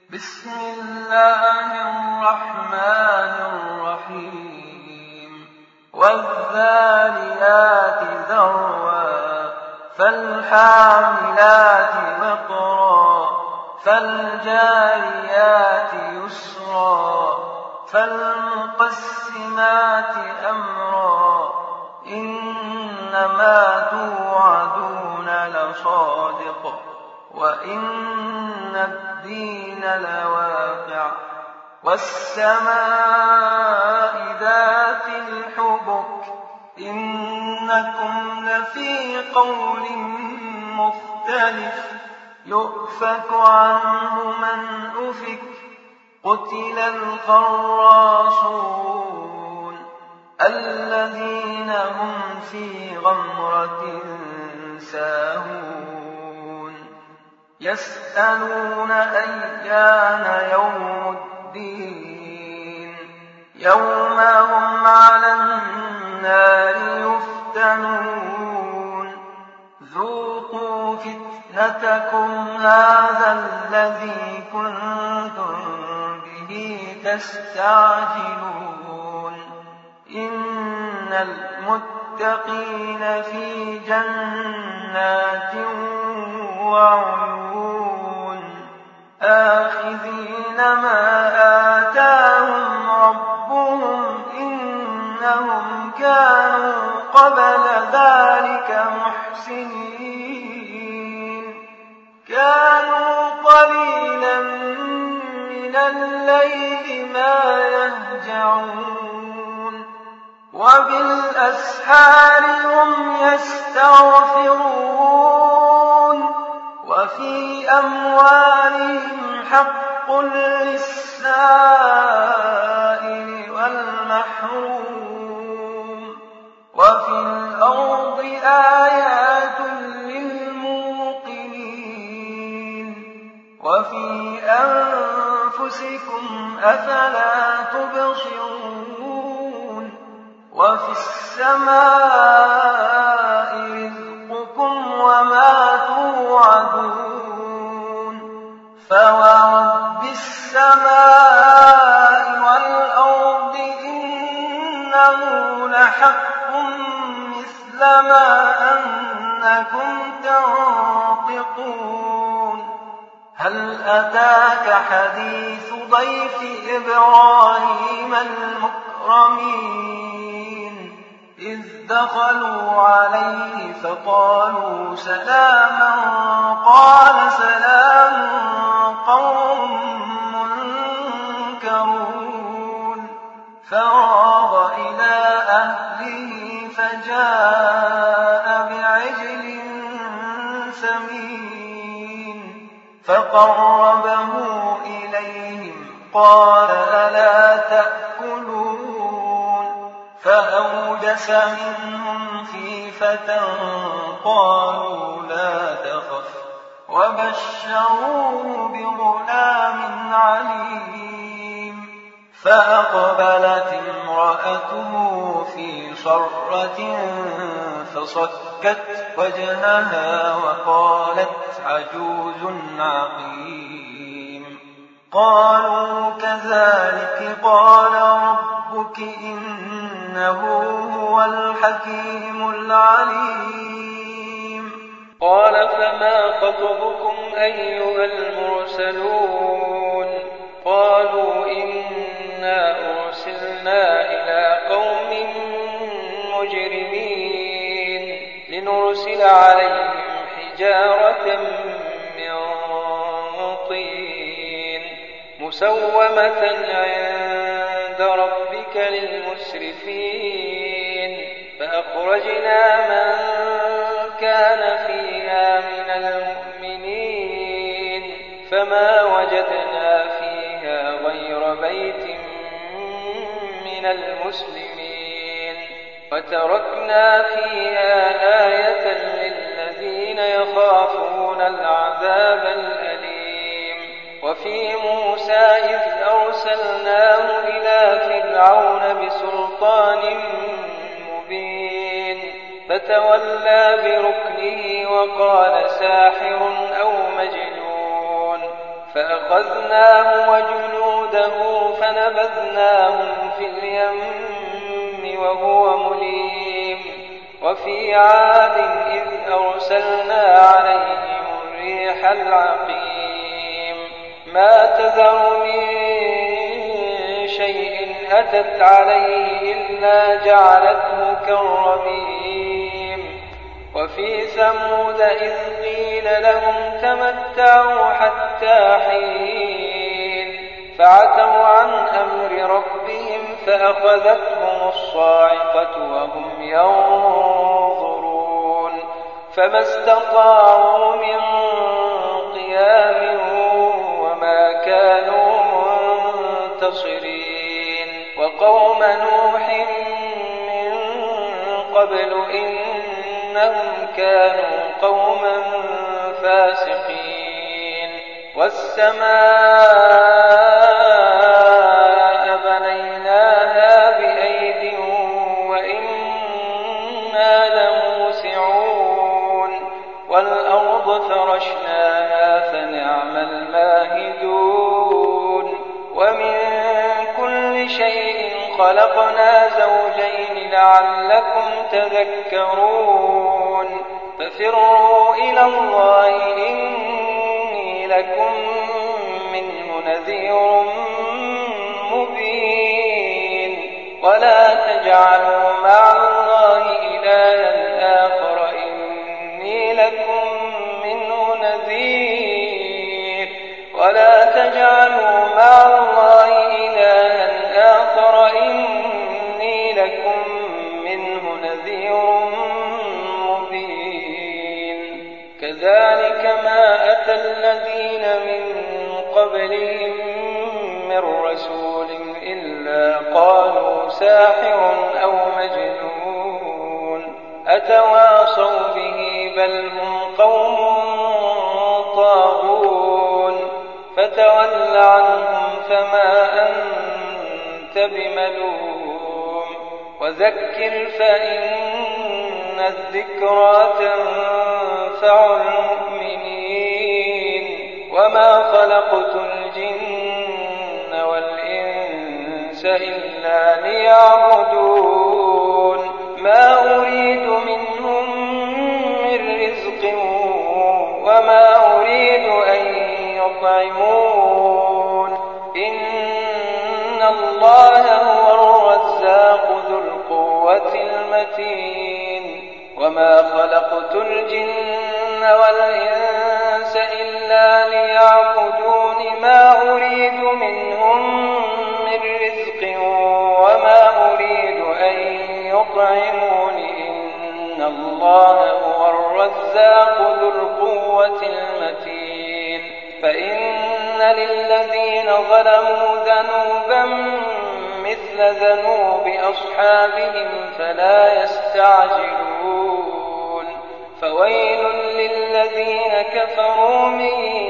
بسم الله الرحمن الرحيم والذاريات ذروا فالحاملات وقرا فالجاريات يسرا فالمقسمات أمرا إنما توعدون لصادق وإن الدين لواقع والسماء ذات الحبك إنكم لفي قول مختلف يؤفك عنه من أفك قتل الخراصون الذين هم في غمرة ساهون يسألون أيان يوم الدين يوم هم على النار يفتنون ذوقوا فتنتكم هذا الذي كنتم به تستعجلون إن المتقين في جنات وعيون آخذين ما آتاهم ربهم إنهم كانوا قبل ذلك محسنين كانوا قليلا من الليل ما يهجعون وبالأسحار هم يستغفرون وفي أموالهم حق للسائل والمحروم وفي الأرض آيات للموقنين وفي أنفسكم أفلا تبصرون وفي السماء رزقكم وما توعدون فورب السماء والأرض إنه لحق مثل ما أنكم تنطقون هل أتاك حديث ضيف إبراهيم المكرمين إذ دخلوا عليه فقالوا سلاما قال سلام قوم منكرون فراغ إلى أهله فجاء بعجل سمين فقربه إليهم قال ألا تأكلون فأوجس منهم خيفة قالوا لا تخف وبشروه بغلام عليم فأقبلت امرأته في صرة فصكت وجهها وقالت عجوز عقيم قالوا كذلك قال ربك إنه هو الحكيم العليم قال فما خطبكم أيها المرسلون قالوا إنا أرسلنا إلى قوم مجرمين لنرسل عليهم حجارة من طين مسومة عند ربك للمسرفين فأخرجنا من كان فيها من المؤمنين فما وجدنا فيها غير بيت من المسلمين وتركنا فيها آية للذين يخافون العذاب الأليم وفي موسى إذ أرسلناه إلى فرعون بسلطان مبين فتولى بركنه وقال ساحر أو مجنون فأخذناه وجنوده فنبذناهم في اليم وهو مليم. وفي عاد إذ أرسلنا عليهم الريح العقيم ما تذر من شيء أتت عليه إلا جعلته كالرميم. وفي ثمود إذ قيل لهم تمتعوا حتى حين فعتوا عن أمر ربهم فأخذتهم الصاعقة وهم ينظرون فما استطاعوا من قيام وما كانوا منتصرين. وقوم نوح من قبل إنهم كانوا قوما فاسقين. والسماء بنيناها بأيد وإنا لموسعون والأرض فرشناها فنعم الماهدون. ومن كل شيء خلقنا زوجين لعلكم تذكرون. ففروا إلى الله إني لكم منه نذير مبين. ولا تجعلوا مع الله إلها آخر إني لكم منه نذير. ولا تجعلوا مع الله إلها آخر إني لكم منه نذير مبين. كذلك ما أتى الذين من قبلهم من رسول إلا قالوا ساحر أو مجنون أتواصوا به بل هم قوم طاغون. فتول عنهم فما أنت بملوم وذكر فإن الذكرى تنفع المؤمنين. وما خلقت الجن والإنس إلا ليعبدون ما أريد منهم من رزق وما أريد أن يطعمون إن الله هو الرزاق ذو القوة المتين. وما خلقت الجن والإنس إلا ليعبدون ما أريد منهم من رزق وما أريد أن يطعمون إن الله هو الرزاق ذو القوة المتين. فإن للذين ظلموا ذنوبا مثل ذنوب أصحابهم فلا يستعجلون. فويل للذين كفروا من